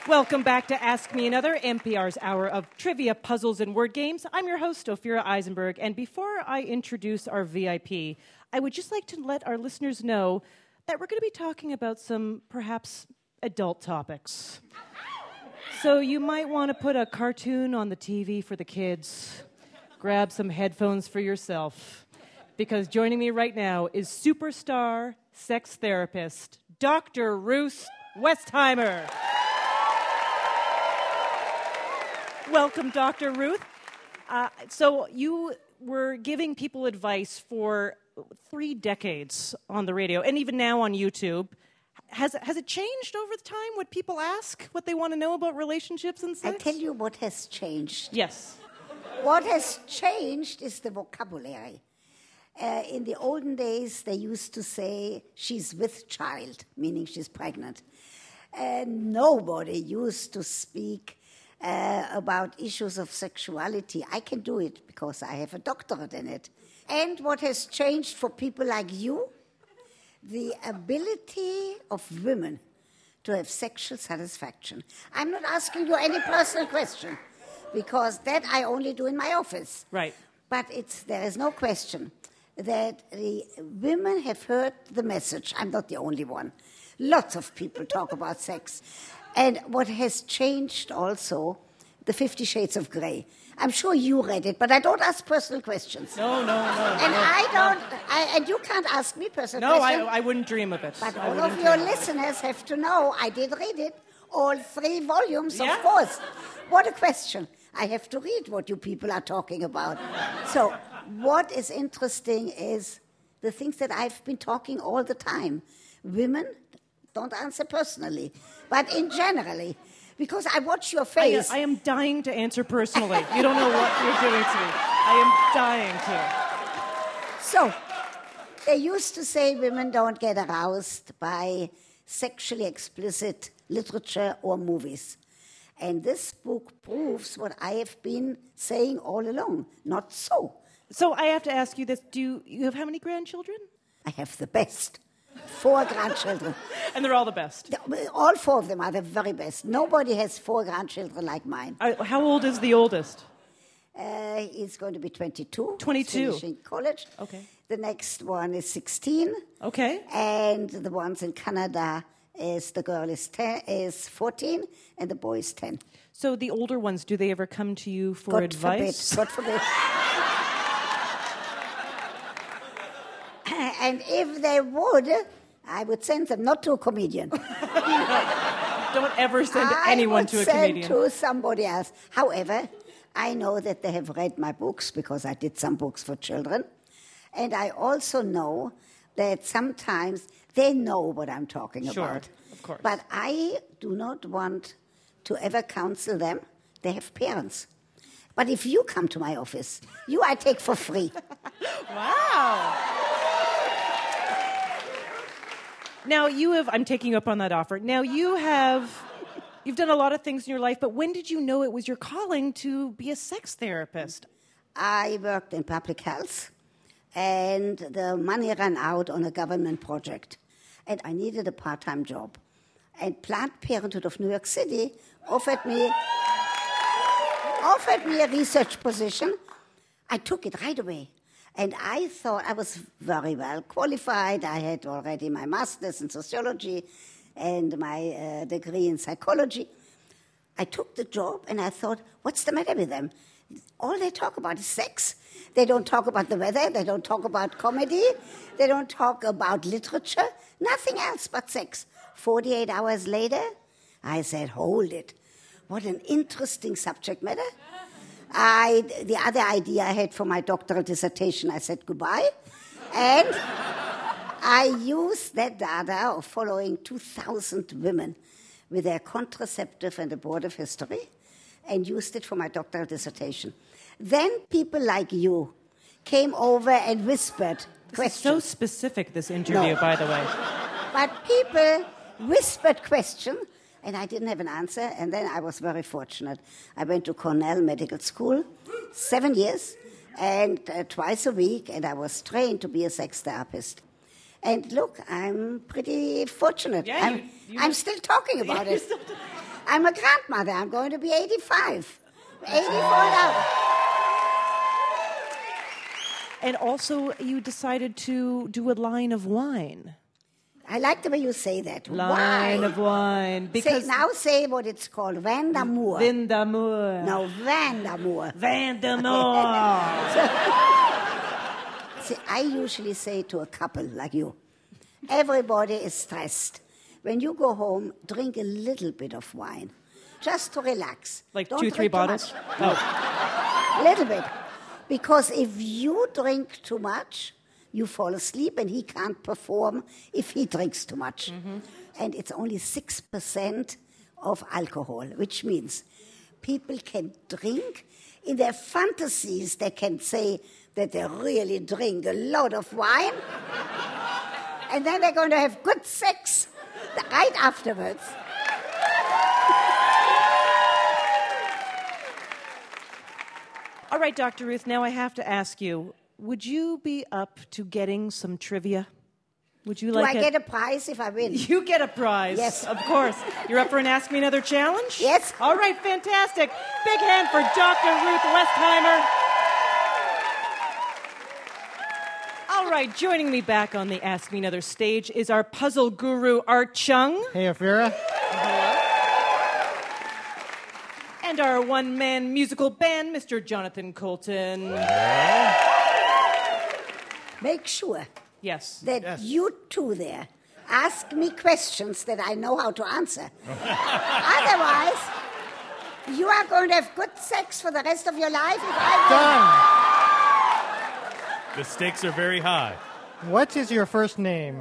Welcome back to Ask Me Another, NPR's hour of trivia, puzzles, and word games. I'm your host, Ophira Eisenberg, and before I introduce our VIP, I would just like to let our listeners know that we're going to be talking about some, perhaps, adult topics. So you might want to put a cartoon on the TV for the kids, grab some headphones for yourself, because joining me right now is superstar sex therapist, Dr. Ruth Westheimer. Welcome, Dr. Ruth. So you were giving people advice for 3 decades on the radio, and even now on YouTube. Has it changed over the time, what people ask, what they want to know about relationships and sex? I tell you what has changed. Yes. What has changed is the vocabulary. In the olden days, they used to say, she's with child, meaning she's pregnant. Nobody used to speak about issues of sexuality. I can do it because I have a doctorate in it. And what has changed for people like you, the ability of women to have sexual satisfaction. I'm not asking you any personal question, because that I only do in my office. Right. But there is no question that the women have heard the message. I'm not the only one. Lots of people talk about sex. And what has changed also, the 50 Shades of Grey. I'm sure you read it, but I don't ask personal questions. No. And you can't ask me personal No, questions. I wouldn't dream of it. But all of your listeners have to know I did read it, all 3 volumes, of course. What a question. I have to read what you people are talking about. So what is interesting is the things that I've been talking all the time. Women don't answer personally, but in generally, because I watch your face. I am dying to answer personally. You don't know what you're doing to me. I am dying to. So, they used to say women don't get aroused by sexually explicit literature or movies. And this book proves what I have been saying all along. Not so. So I have to ask you this. Do you have how many grandchildren? I have the best. 4 grandchildren. And they're all the best? All 4 of them are the very best. Nobody has 4 grandchildren like mine. How old is the oldest? He's going to be 22. 22. Finishing college. Okay. The next one is 16. Okay. And the ones in Canada the girl is 14 and the boy is 10. So the older ones, do they ever come to you for advice? God forbid. And if they would, I would send them, not to a comedian. Don't ever send anyone to a comedian. I would send to somebody else. However, I know that they have read my books because I did some books for children. And I also know that sometimes they know what I'm talking about. Sure, of course. But I do not want to ever counsel them. They have parents. But if you come to my office, I take for free. Wow. Now, I'm taking you up on that offer. Now, you've done a lot of things in your life, but when did you know it was your calling to be a sex therapist? I worked in public health, and the money ran out on a government project, and I needed a part-time job. And Planned Parenthood of New York City offered me a research position. I took it right away. And I thought I was very well qualified. I had already my master's in sociology and my degree in psychology. I took the job and I thought, what's the matter with them? All they talk about is sex. They don't talk about the weather. They don't talk about comedy. They don't talk about literature. Nothing else but sex. 48 hours later, I said, hold it. What an interesting subject matter. The other idea I had for my doctoral dissertation, I said goodbye. And I used that data of following 2,000 women with their contraceptive and abortive history and used it for my doctoral dissertation. Then people like you came over and whispered questions. This is so specific, this interview, by the way. But people whispered questions, and I didn't have an answer, and then I was very fortunate. I went to Cornell Medical School, 7 years, and twice a week, and I was trained to be a sex therapist. And look, I'm pretty fortunate. Yeah, I'm still talking about it. I'm a grandmother. I'm going to be 85. 84 now. And also, you decided to do a line of wine. I like the way you say that. Line Why? of wine. Because Say what it's called. Vin d'amour. Vin d'amour. No, vin d'amour. Vin d'amour. See, I usually say to a couple like you, everybody is stressed. When you go home, drink a little bit of wine, just to relax. Like Don't 2-3 drink too bottles? much. Oh. A little bit. Because if you drink too much, you fall asleep and he can't perform if he drinks too much. Mm-hmm. And it's only 6% of alcohol, which means people can drink. In their fantasies, they can say that they really drink a lot of wine. And then they're going to have good sex right afterwards. All right, Dr. Ruth, now I have to ask you, would you be up to getting some trivia? Would you like Do I get a prize if I win? You get a prize. Yes. Of course. You're up for an Ask Me Another challenge? Yes. All right, fantastic. Big hand for Dr. Ruth Westheimer. All right, joining me back on the Ask Me Another stage is our puzzle guru, Art Chung. Hey, Ophira. And our one-man musical band, Mr. Jonathan Colton. Make sure Yes. that you two there ask me questions that I know how to answer. Otherwise, you are going to have good sex for the rest of your life if I Done. The stakes are very high. What is your first name?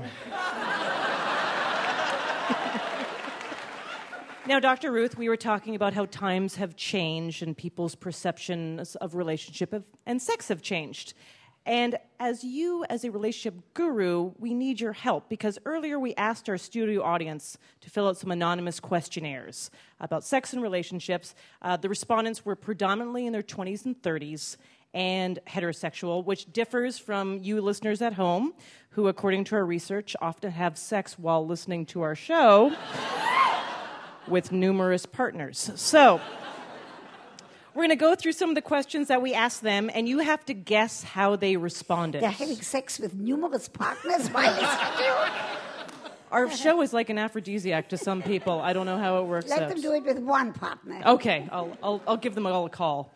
Now, Dr. Ruth, we were talking about how times have changed and people's perceptions of relationship and sex have changed. And as you, as a relationship guru, we need your help because earlier we asked our studio audience to fill out some anonymous questionnaires about sex and relationships. The respondents were predominantly in their 20s and 30s and heterosexual, which differs from you listeners at home, who, according to our research, often have sex while listening to our show with numerous partners. So we're going to go through some of the questions that we asked them, and you have to guess how they responded. They're having sex with numerous partners while listening to you. Our show is like an aphrodisiac to some people. I don't know how it works Let out. them do it with one partner. Okay, I'll give them all a call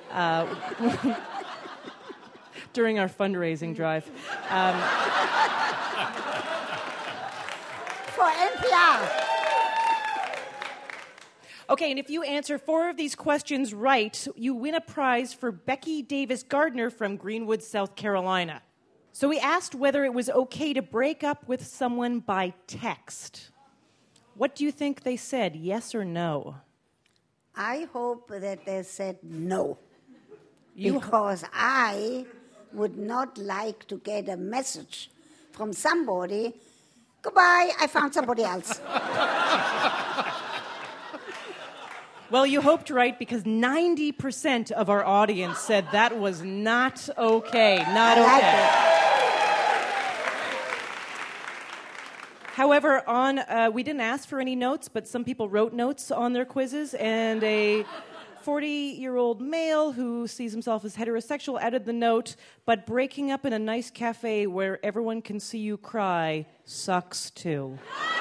during our fundraising drive. For NPR. Okay, and if you answer 4 of these questions right, you win a prize for Becky Davis Gardner from Greenwood, South Carolina. So we asked whether it was okay to break up with someone by text. What do you think they said, yes or no? I hope that they said no. Because I would not like to get a message from somebody, goodbye, I found somebody else. Well, you hoped right because 90% of our audience said that was not okay. Not I okay. like it. However, we didn't ask for any notes, but some people wrote notes on their quizzes, and a 40-year-old male who sees himself as heterosexual added the note, but breaking up in a nice cafe where everyone can see you cry sucks too.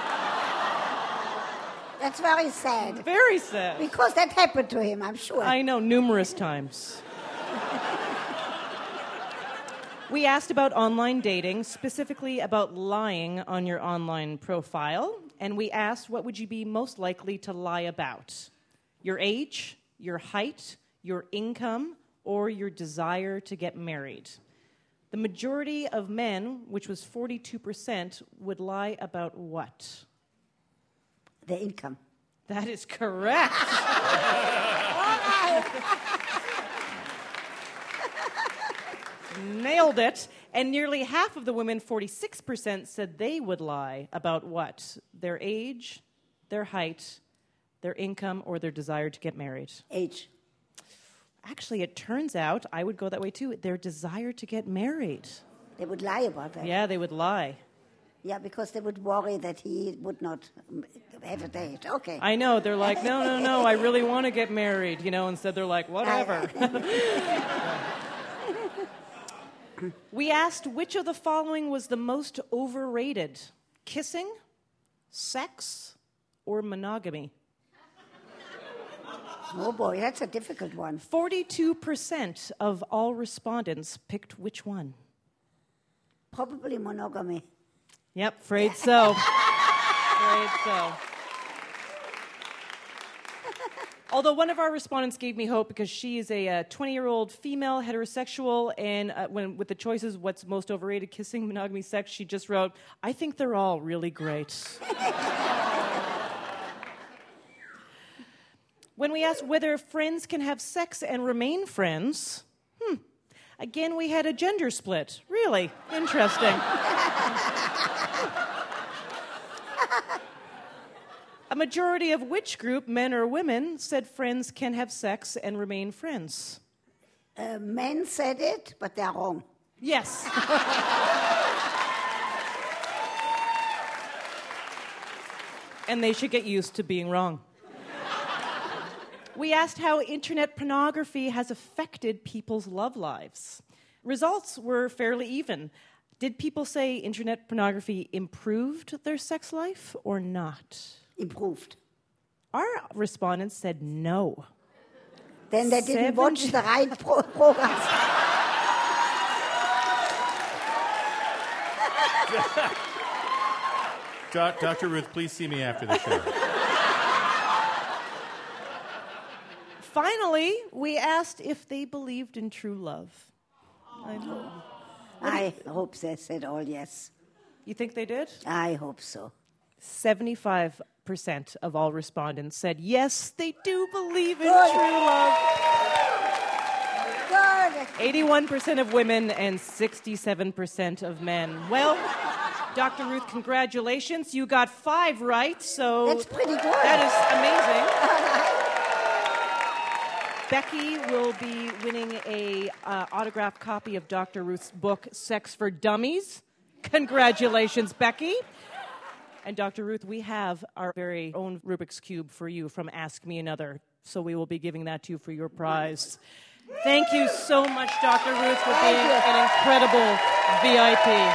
That's very sad. Very sad. Because that happened to him, I'm sure. I know, numerous times. We asked about online dating, specifically about lying on your online profile, and we asked what would you be most likely to lie about? Your age, your height, your income, or your desire to get married. The majority of men, which was 42%, would lie about what? The income. That is correct. Nailed it. And nearly half of the women, 46%, said they would lie about what? Their age, their height, their income, or their desire to get married. Age. Actually, it turns out, I would go that way too, their desire to get married. They would lie about that. Yeah, they would lie. Yeah, because they would worry that he would not have a date. Okay. I know. They're like, no, I really want to get married. Instead they're like, whatever. We asked which of the following was the most overrated: kissing, sex, or monogamy? Oh boy, that's a difficult one. 42% of all respondents picked which one? Probably monogamy. Yep, afraid so. Afraid so. Although one of our respondents gave me hope because she is a 20-year-old female heterosexual, and with the choices, what's most overrated, kissing, monogamy, sex, she just wrote, I think they're all really great. When we asked whether friends can have sex and remain friends, again we had a gender split. Really interesting. A majority of which group, men or women, said friends can have sex and remain friends? Men said it, but they're wrong. Yes. And they should get used to being wrong. We asked how internet pornography has affected people's love lives. Results were fairly even. Did people say internet pornography improved their sex life or not? Improved. Our respondents said no. Then they didn't watch the right programs. Dr. Ruth, please see me after the show. Finally, we asked if they believed in true love. I hope they said all yes. You think they did? I hope so. 75% of all respondents said yes, they do believe in true love. Good. 81% of women and 67% of men. Well, Dr. Ruth, congratulations. You got 5 right, so... That's pretty good. That is amazing. Becky will be winning a autographed copy of Dr. Ruth's book, Sex for Dummies. Congratulations, Becky. And Dr. Ruth, we have our very own Rubik's Cube for you from Ask Me Another, so we will be giving that to you for your prize. Thank you so much, Dr. Ruth, for being an incredible VIP.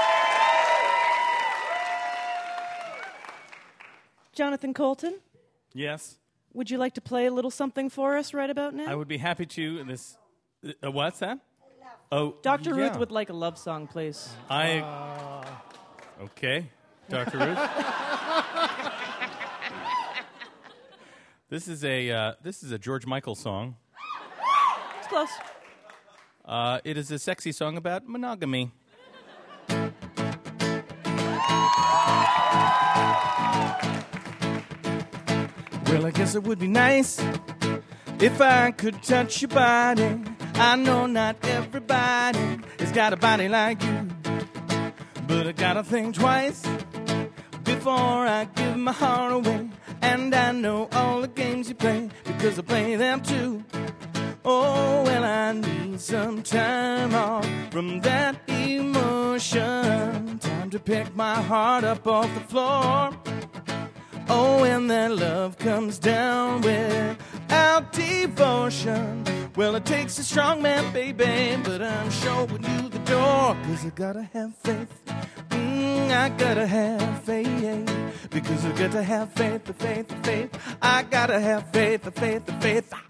Jonathan Colton? Yes? Would you like to play a little something for us right about now? I would be happy to. What's that? Oh, Dr. Ruth would like a love song, please. Okay, Dr. Ruth. This is a George Michael song. It's close. It is a sexy song about monogamy. Well, I guess it would be nice if I could touch your body. I know not everybody has got a body like you, but I gotta think twice before I give my heart away. And I know all the games you play because I play them too. Oh, well, I need some time off from that emotion. Time to pick my heart up off the floor. Oh, when that love comes down without devotion. Well, it takes a strong man, baby, but I'm showing you the door. 'Cause I gotta have faith. I gotta have faith. Because I gotta have faith, the faith, the faith. I gotta have faith, the faith, the faith.